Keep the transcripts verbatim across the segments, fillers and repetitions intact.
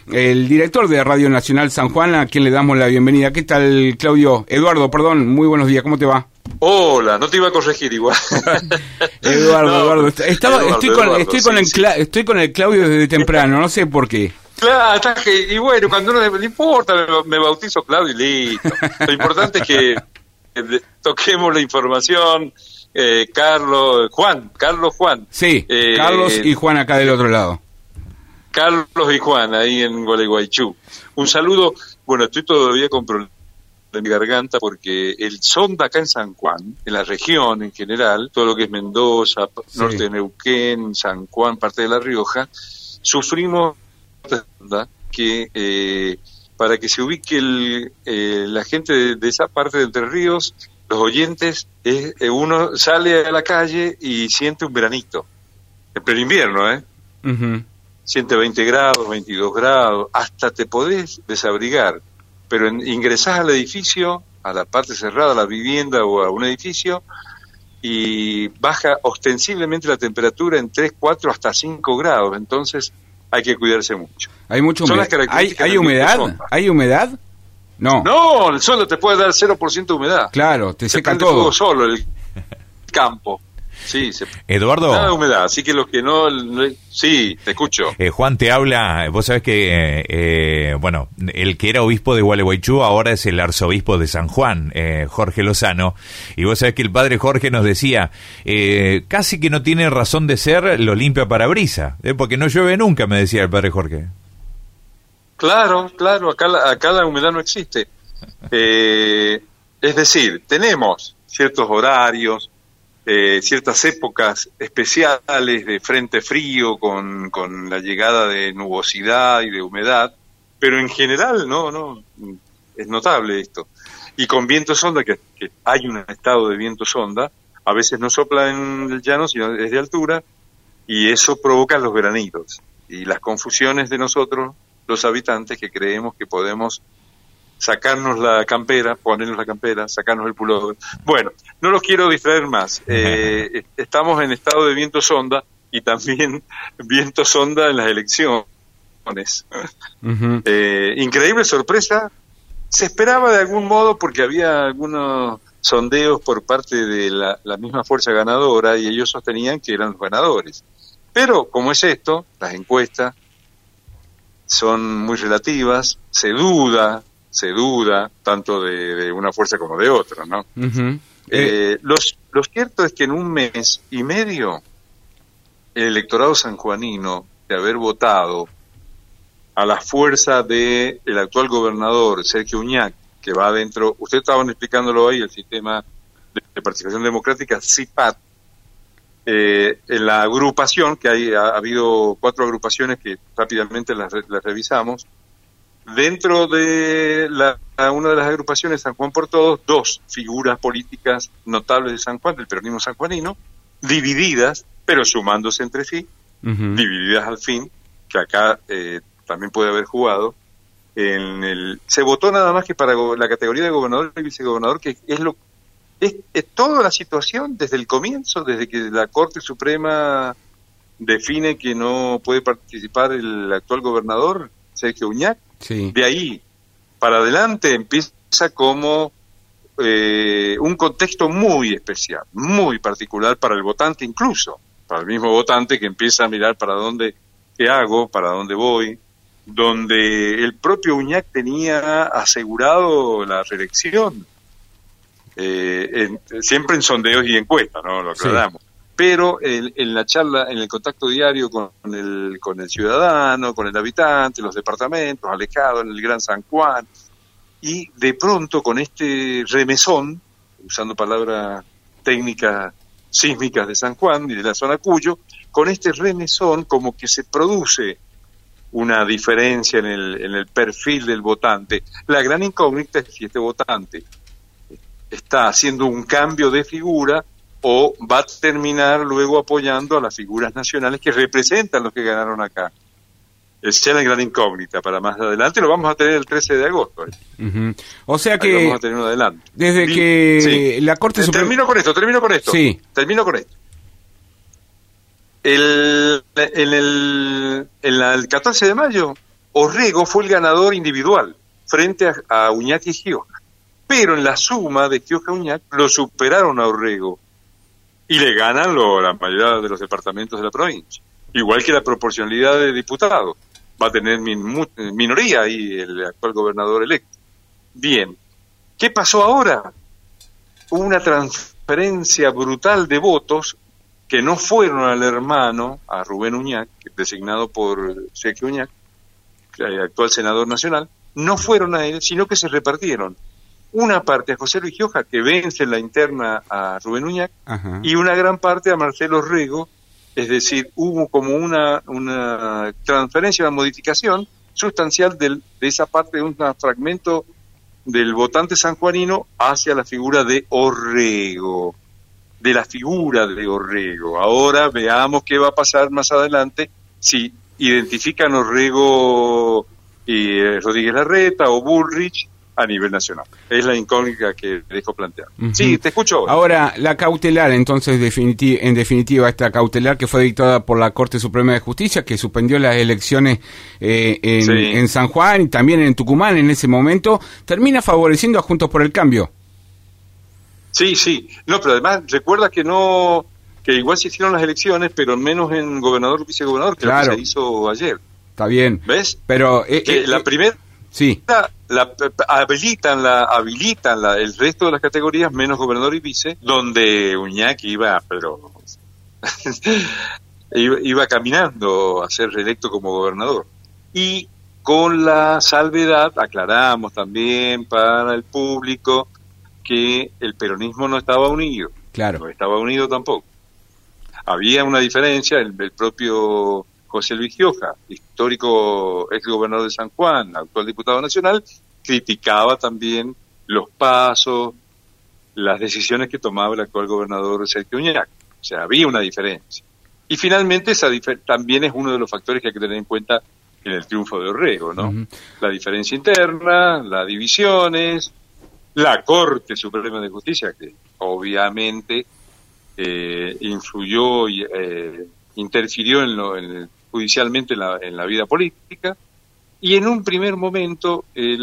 el director de Radio Nacional San Juan, a quien le damos la bienvenida. ¿Qué tal, Claudio? Eduardo, perdón, muy buenos días, ¿cómo te va? Hola, no te iba a corregir igual. Eduardo, no, Eduardo, estaba, Eduardo, estoy, con, Eduardo, estoy, sí, con el, sí. estoy con el Claudio desde temprano, no sé por qué. Claro, está que, y bueno, cuando uno no importa, me, me bautizo Claudio y listo. Lo importante es que eh, toquemos la información. Eh, Carlos, Juan, Carlos Juan. Sí, eh, Carlos y Juan acá del otro lado. Carlos y Juan, ahí en Gualeguaychú. Un saludo. Bueno, estoy todavía con problemas de mi garganta porque el sonda acá en San Juan, en la región en general, todo lo que es Mendoza, Sí. norte de Neuquén, San Juan, parte de La Rioja, sufrimos que eh, para que se ubique el, eh, la gente de, de esa parte de Entre Ríos, los oyentes, eh, eh, uno sale a la calle y siente un veranito, en pleno invierno, ¿eh? Uh-huh. Siente veinte grados, veintidós grados, hasta te podés desabrigar, pero en, ingresás al edificio, a la parte cerrada, a la vivienda o a un edificio, y baja ostensiblemente la temperatura en tres, cuatro, hasta cinco grados, entonces hay que cuidarse mucho. Hay mucha Son humedad. las características ¿Hay, hay del humedad? sonda. ¿Hay humedad? No. No, el sol te puede dar cero por ciento de humedad. Claro, te Se seca prende todo. fuego solo el campo. Sí, se... Eduardo. Nada de humedad, así que los que no... no- Sí, te escucho. Eh, Juan te habla, vos sabés que, eh, eh, bueno, el que era obispo de Gualeguaychú ahora es el arzobispo de San Juan, eh, Jorge Lozano, y vos sabés que el padre Jorge nos decía, eh, casi que no tiene razón de ser lo limpia parabrisa, eh, porque no llueve nunca, me decía el padre Jorge. Claro, claro, acá la, acá la humedad no existe. Eh, es decir, tenemos ciertos horarios, eh, ciertas épocas especiales de frente frío con, con la llegada de nubosidad y de humedad, pero en general no, no, es notable esto. Y con viento sonda, que, que hay un estado de viento sonda, a veces no sopla en el llano, sino es de altura, y eso provoca los granitos y las confusiones de nosotros, los habitantes, que creemos que podemos sacarnos la campera, ponernos la campera, sacarnos el pullover. Bueno, no los quiero distraer más. Eh, estamos en estado de viento sonda y también viento sonda en las elecciones. Uh-huh. Eh, increíble sorpresa. Se esperaba de algún modo porque había algunos sondeos por parte de la, la misma fuerza ganadora y ellos sostenían que eran los ganadores. Pero, como es esto, las encuestas son muy relativas, se duda, se duda tanto de, de una fuerza como de otra, ¿no? Uh-huh. Eh, Eh, los, lo cierto es que en un mes y medio el electorado sanjuanino, de haber votado a la fuerza de el actual gobernador Sergio Uñac, que va adentro, ustedes estaban explicándolo ahí, el sistema de, de participación democrática, C I P A T, eh, en la agrupación, que hay, ha, ha habido cuatro agrupaciones que rápidamente las, las revisamos. Dentro de la, una de las agrupaciones, San Juan por Todos, dos figuras políticas notables de San Juan, del peronismo sanjuanino, divididas, pero sumándose entre sí, uh-huh. divididas al fin, que acá eh, también puede haber jugado. En el, se votó nada más que para go- la categoría de gobernador y vicegobernador, que es lo es, es toda la situación desde el comienzo, desde que la Corte Suprema define que no puede participar el actual gobernador, Sergio Uñac. Sí. De ahí para adelante empieza como eh, un contexto muy especial, muy particular para el votante, incluso para el mismo votante que empieza a mirar para dónde, qué hago, para dónde voy, donde el propio Uñac tenía asegurado la reelección, eh, en, siempre en sondeos y encuestas, ¿no? Lo aclaramos. Sí. Pero en, en la charla, en el contacto diario con el, con el ciudadano, con el habitante, los departamentos, alejados en el Gran San Juan, y de pronto con este remesón, usando palabras técnicas sísmicas de San Juan y de la zona Cuyo, con este remesón como que se produce una diferencia en el, en el perfil del votante. La gran incógnita es si este votante está haciendo un cambio de figura o va a terminar luego apoyando a las figuras nacionales que representan los que ganaron acá. Esa es la gran incógnita para más adelante. Lo vamos a tener el trece de agosto. ¿eh? Uh-huh. O sea que ahí vamos a tener uno adelante. Desde y, que sí. la Corte Suprema... Termino con esto, termino con esto. Sí. Termino con esto. El, en el, en la, el catorce de mayo, Orrego fue el ganador individual frente a, a Uñac y Gioja. Pero en la suma de Gioja y Uñac lo superaron a Orrego y le ganan lo, la mayoría de los departamentos de la provincia. Igual que la proporcionalidad de diputados. Va a tener min, minoría ahí el actual gobernador electo. Bien. ¿Qué pasó ahora? Hubo una transferencia brutal de votos que no fueron al hermano, a Rubén Uñac, designado por Sergio Uñac, el actual senador nacional, no fueron a él, sino que se repartieron. Una parte a José Luis Gioja, que vence en la interna a Rubén Uñac, Ajá. y una gran parte a Marcelo Orrego, es decir, hubo como una, una transferencia, una modificación sustancial del, de esa parte de un fragmento del votante sanjuanino hacia la figura de Orrego, de la figura de Orrego. Ahora veamos qué va a pasar más adelante si identifican Orrego y eh, Rodríguez Larreta o Bullrich a nivel nacional. Es la incógnita que dejo plantear. Uh-huh. Sí, te escucho. Ahora, la cautelar, entonces, definiti- en definitiva, esta cautelar que fue dictada por la Corte Suprema de Justicia, que suspendió las elecciones eh, en, sí. en San Juan y también en Tucumán en ese momento, termina favoreciendo a Juntos por el Cambio. Sí, sí. No, pero además, recuerda que no, que igual se hicieron las elecciones, pero menos en gobernador y vicegobernador, que claro. lo que se hizo ayer. Está bien. ¿Ves? Pero eh, que eh, la primera sí. La, la, habilitan la habilitan la, el resto de las categorías menos gobernador y vice, donde Uñac iba pero iba, iba caminando a ser reelecto como gobernador, y con la salvedad, aclaramos también para el público, que el peronismo no estaba unido, claro, no estaba unido tampoco, había una diferencia. El, el propio José Luis Gioja, histórico exgobernador de San Juan, actual diputado nacional, criticaba también los pasos, las decisiones que tomaba el actual gobernador Sergio Uñac. O sea, había una diferencia. Y finalmente esa difer- también es uno de los factores que hay que tener en cuenta en el triunfo de Orrego, ¿no? Uh-huh. La diferencia interna, las divisiones, la Corte Suprema de Justicia, que obviamente eh, influyó y eh, interfirió en lo en el judicialmente en la, en la vida política, y en un primer momento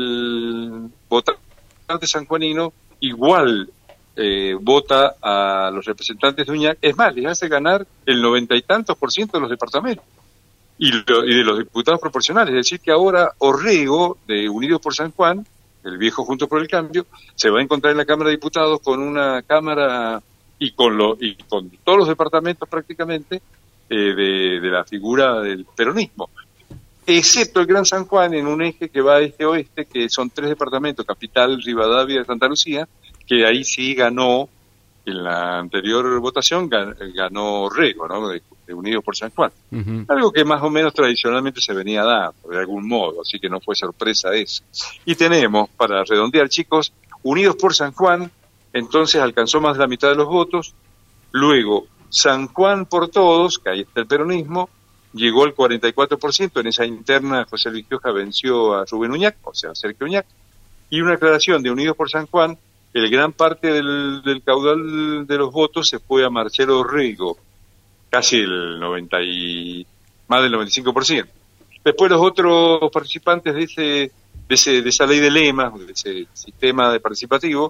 el votante sanjuanino igual eh, vota a los representantes de Uñac, es más, les hace ganar el noventa y tantos por ciento de los departamentos y, lo, y de los diputados proporcionales. Es decir, que ahora Orrego, de Unidos por San Juan, el viejo Juntos por el Cambio, se va a encontrar en la Cámara de Diputados con una Cámara y con, lo, y con todos los departamentos prácticamente Eh, de, de la figura del peronismo, excepto el Gran San Juan en un eje que va este-oeste, que son tres departamentos, Capital, Rivadavia y Santa Lucía, que ahí sí ganó, en la anterior votación, gan, ganó Orrego, ¿no? De, de Unidos por San Juan. Uh-huh. Algo que más o menos tradicionalmente se venía dando, de algún modo, así que no fue sorpresa eso. Y tenemos, para redondear, chicos, Unidos por San Juan, entonces alcanzó más de la mitad de los votos, luego San Juan por Todos, que ahí está el peronismo, llegó al cuarenta y cuatro por ciento. En esa interna José Luis Gioja venció a Rubén Uñac, o sea, a Sergio Uñac. Y una aclaración de Unidos por San Juan, el gran parte del, del caudal de los votos se fue a Marcelo Orrego, casi el noventa y más del noventa y cinco por ciento. Después los otros participantes de ese de, ese, de esa ley de lemas, de ese sistema de participativo,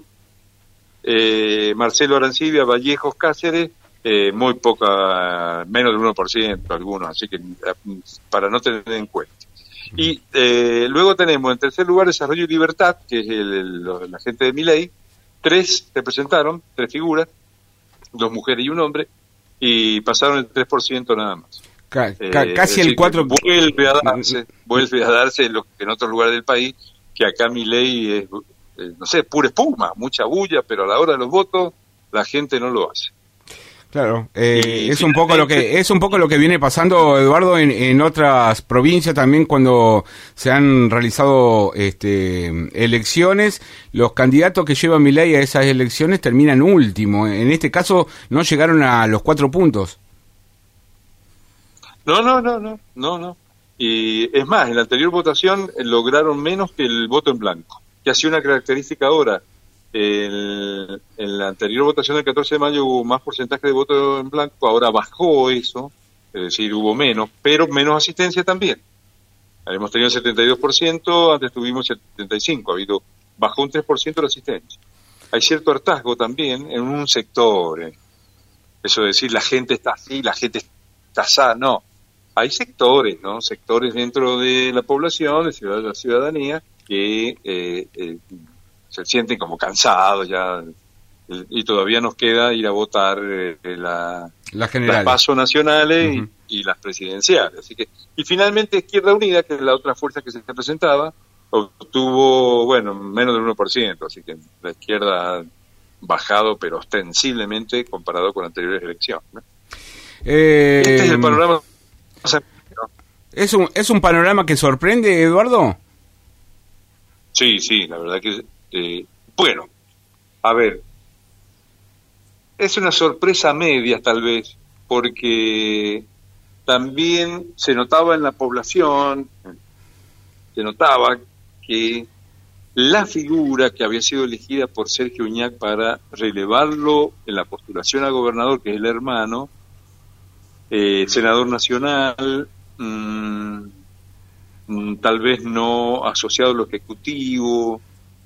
eh, Marcelo Arancibia, Vallejos, Cáceres, Eh, muy poca, menos del uno por ciento algunos, así que para no tener en cuenta. Y eh, luego tenemos en tercer lugar Desarrollo y Libertad, que es el, el, la gente de Milei. Tres se presentaron, tres figuras, dos mujeres y un hombre, y pasaron el tres por ciento nada más. Ca- ca- eh, casi el cuatro por ciento. Vuelve a darse, vuelve a darse en, los, en otros lugares del país, que acá Milei es, eh, no sé, pura espuma, mucha bulla, pero a la hora de los votos la gente no lo hace. Claro, eh, es un poco lo que es un poco lo que viene pasando, Eduardo, en, en otras provincias también cuando se han realizado este, elecciones. Los candidatos que lleva Milei a esas elecciones terminan último. En este caso no llegaron a los cuatro puntos. No, no, no, no, no, no. Y es más, en la anterior votación lograron menos que el voto en blanco, que ha sido una característica ahora. El, en la anterior votación del catorce de mayo hubo más porcentaje de voto en blanco, ahora bajó eso, es decir, hubo menos, pero menos asistencia también. Hemos tenido setenta y dos por ciento, antes tuvimos setenta y cinco por ciento, ha habido, bajó un tres por ciento la asistencia. Hay cierto hartazgo también en un sector, eh. eso de decir la gente está así, la gente está así, no. Hay sectores, ¿no? Sectores dentro de la población, de la ciudadanía, que eh, eh, se sienten como cansados ya, y todavía nos queda ir a votar eh, la, las las pasos nacionales uh-huh. y, y las presidenciales. Así que, y finalmente Izquierda Unida, que es la otra fuerza que se presentaba, obtuvo, bueno, menos del uno por ciento, así que la izquierda ha bajado, pero ostensiblemente comparado con anteriores elecciones, ¿no? Eh, este es el panorama. ¿Es un, ¿Es un panorama que sorprende, Eduardo? Sí, sí, la verdad que... Eh, bueno, a ver, es una sorpresa media tal vez, porque también se notaba en la población, se notaba que la figura que había sido elegida por Sergio Uñac para relevarlo en la postulación a gobernador, que es el hermano, eh, senador nacional, mmm, mmm, tal vez no asociado a lo ejecutivo,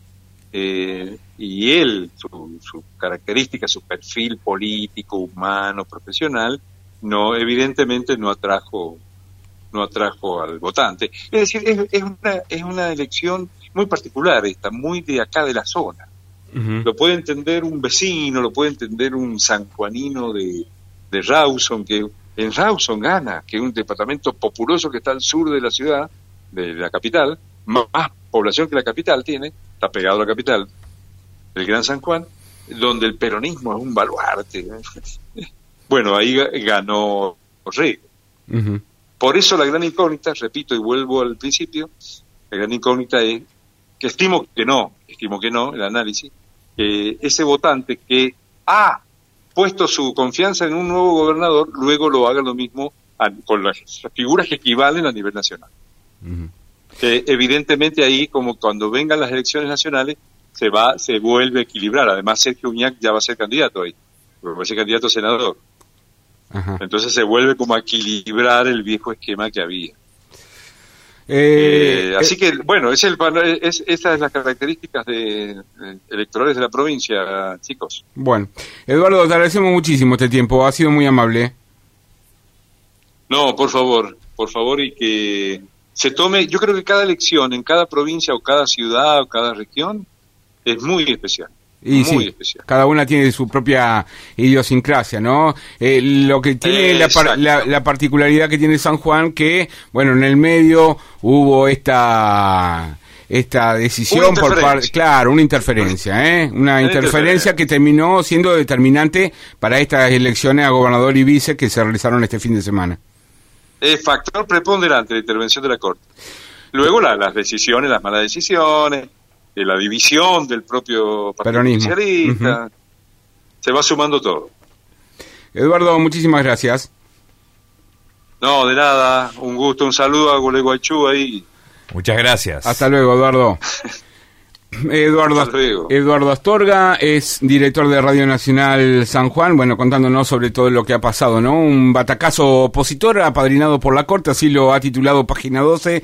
eh, y él, su, su característica, su perfil político, humano, profesional, no, evidentemente no atrajo no atrajo al votante. Es decir, es, es una es una elección muy particular esta, muy de acá de la zona. Uh-huh. Lo puede entender un vecino, lo puede entender un sanjuanino de, de Rawson, que en Rawson gana, que es un departamento populoso que está al sur de la ciudad, de la capital, más, más población que la capital tiene, está pegado a la capital, el Gran San Juan, donde el peronismo es un baluarte. Bueno, ahí ganó Rego. Uh-huh. Por eso la gran incógnita, repito y vuelvo al principio, la gran incógnita es, que estimo que no, estimo que no, el análisis, que ese votante que ha puesto su confianza en un nuevo gobernador, luego lo haga lo mismo a, con las figuras que equivalen a nivel nacional. Uh-huh. Que evidentemente ahí, como cuando vengan las elecciones nacionales, se va, se vuelve a equilibrar. Además, Sergio Uñac ya va a ser candidato ahí, va a ser candidato a senador. Ajá. Entonces se vuelve como a equilibrar el viejo esquema que había. Eh, eh, así eh, que, bueno, es el, es, esas son las características de, de electorales de la provincia, chicos. Bueno, Eduardo, te agradecemos muchísimo este tiempo, ha sido muy amable. No, por favor, por favor, y que se tome, yo creo que cada elección en cada provincia o cada ciudad o cada región es muy especial. Y muy sí, especial. Cada una tiene su propia idiosincrasia, ¿no? Eh, lo que tiene la, par, la, la particularidad que tiene San Juan, que, bueno, en el medio hubo esta esta decisión por parte, claro, una interferencia, ¿eh? Una, una interferencia, interferencia que terminó siendo determinante para estas elecciones a gobernador y vice que se realizaron este fin de semana. Es factor preponderante la intervención de la Corte. Luego la, las decisiones, las malas decisiones, de la división del propio Partido Socialista, uh-huh. Se va sumando todo. Eduardo, muchísimas gracias. No, de nada, un gusto, un saludo a Gualeguaychú ahí. Muchas gracias. Hasta luego, Eduardo. Eduardo, Hasta luego. Eduardo Astorga es director de Radio Nacional San Juan, bueno, contándonos sobre todo lo que ha pasado, ¿no? Un batacazo opositor apadrinado por la Corte, así lo ha titulado Página doce.